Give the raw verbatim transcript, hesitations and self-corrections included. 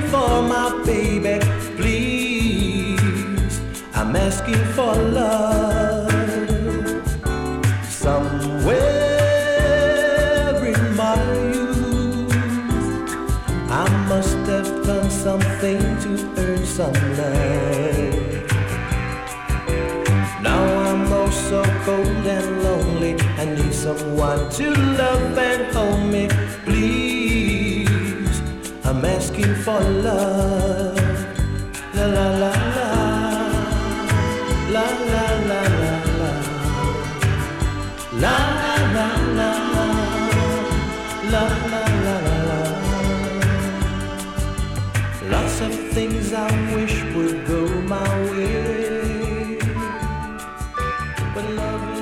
asking for my baby, please. I'm asking for love. Somewhere in my youth, I must have done something to earn some love. Now I'm oh so cold and lonely. I need someone to love and hold me, please. I'm asking for love. La la la la. La la la la la. La la la la. La la la la la. Lots of things I wish would go my way, but love